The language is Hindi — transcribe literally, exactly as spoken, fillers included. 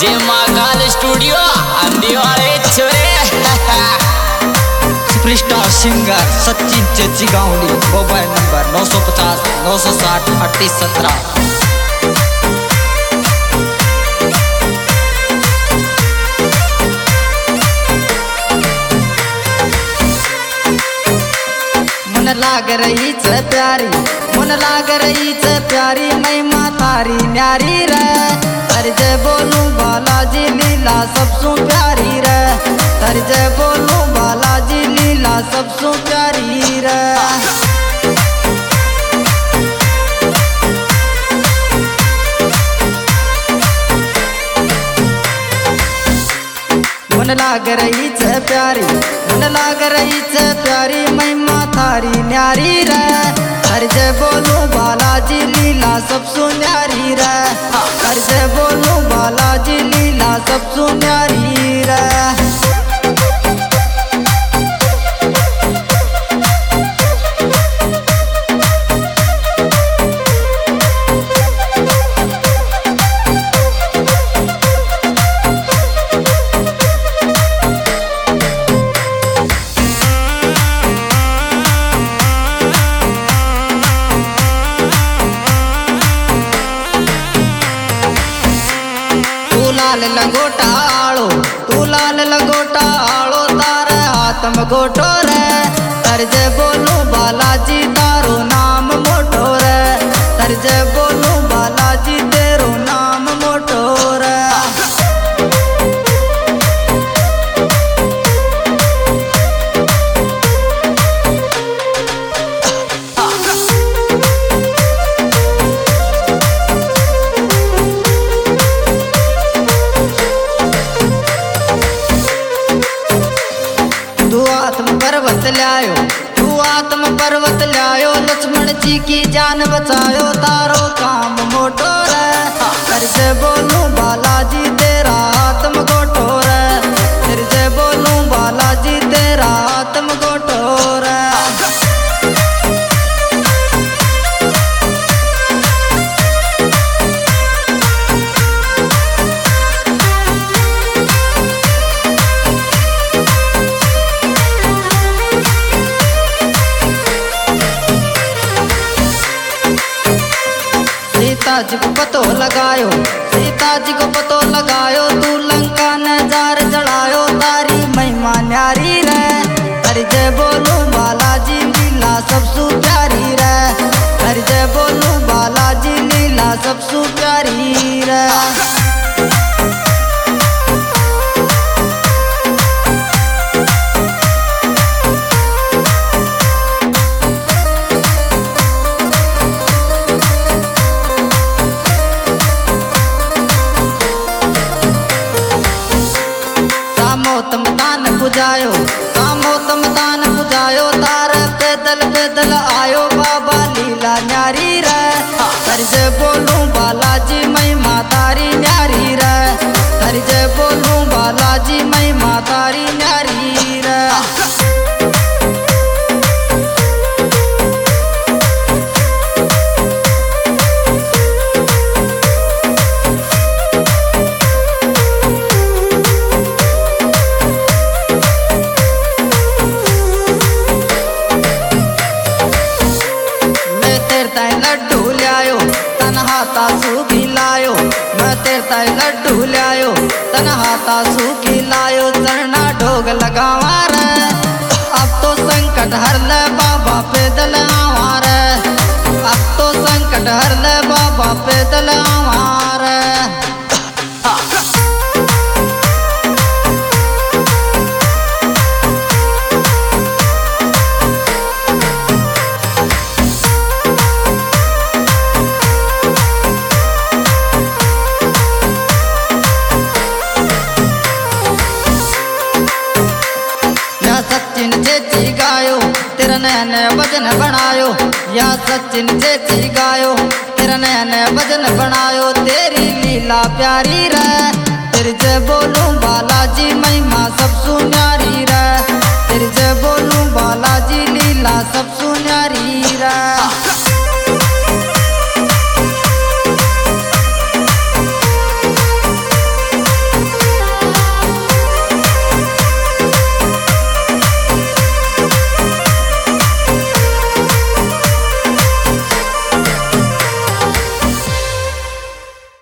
जे महाकाल स्टूडियो आंधी वाले छोरे सुपरस्टार सिंगर सचिन चेची गावली। मोबाइल नंबर नौ सौ पचास नौ सौ साठ अड़तीस सत्रह। मन लाग रही च प्यारी, मन लाग रही च प्यारी, महिमा तारी न्यारी रे। तरज बोलूं बालाजी लीला सबसू प्यारी रे। तरज बोलूं बालाजी लीला सबसू प्यारी रे। मन लाग रही च प्यारी, मन लाग रही च प्यारी, महिमा थारी न्यारी रे। तरज बोलूं बालाजी लीला सबसू न्यारी रे। तरज बोलूं बालाजी लीला सबसू न्यारी रे। लाल लंगोटा आलो, तू लाल लंगोटा आलो, तारे हाथ में गोटो रे। तरज बोलूं बालाजी तारो नाम मोटो रे। तरज बोलूं बालाजी तेरो नाम मोटो रे। पर्वत लायो, तू आत्म पर्वत लायो, लक्ष्मण जी की जान बचायो, तारो काम मोटो रे। तरज बोलूं बालाजी तेरा आत्म गोटो रे। तरज बोलूं बालाजी तेरा आत्म गोटो रे। सीता जी को पतो लगायो, सीता जी को पतो लगायो, तू लंका ने जार जड़ायो, तारी महिमा न्यारी रे। तरज बोलूं बालाजी लीला सबसू प्यारी रे। तरज बोलूं बालाजी लीला सबसू प्यारी रे। तम दान बुझायो, कामो तम दान बुझायो, तार पैदल पैदल आयो, बाबा लीला न्यारी रे। तरज बोलूं बालाजी महिमा तारी न्यारी रे। तरज बोलूं बालाजी महिमा तारी न्यारी रे। लड्डू लायो तन हाथा सूखी लायो, मैं तेरता लड्डू लायो तन हाथा सूखी लायो, चरना ढोग लगावा रे। अब तो संकट हर ले बाबा पैदल आवा रे। अब तो संकट हर ले बाबा पैदल आवा रे। सचिन चेची गायो तेरा नया नया भजन बनायो, या सचिन चेची गायो तेरा नया नया भजन बनायो, तेरी लीला प्यारी रे। तरज बोलूं बालाजी महिमा सबसू न्यारी रे। तरज बोलूं बालाजी लीला सबसू न्यारी रे।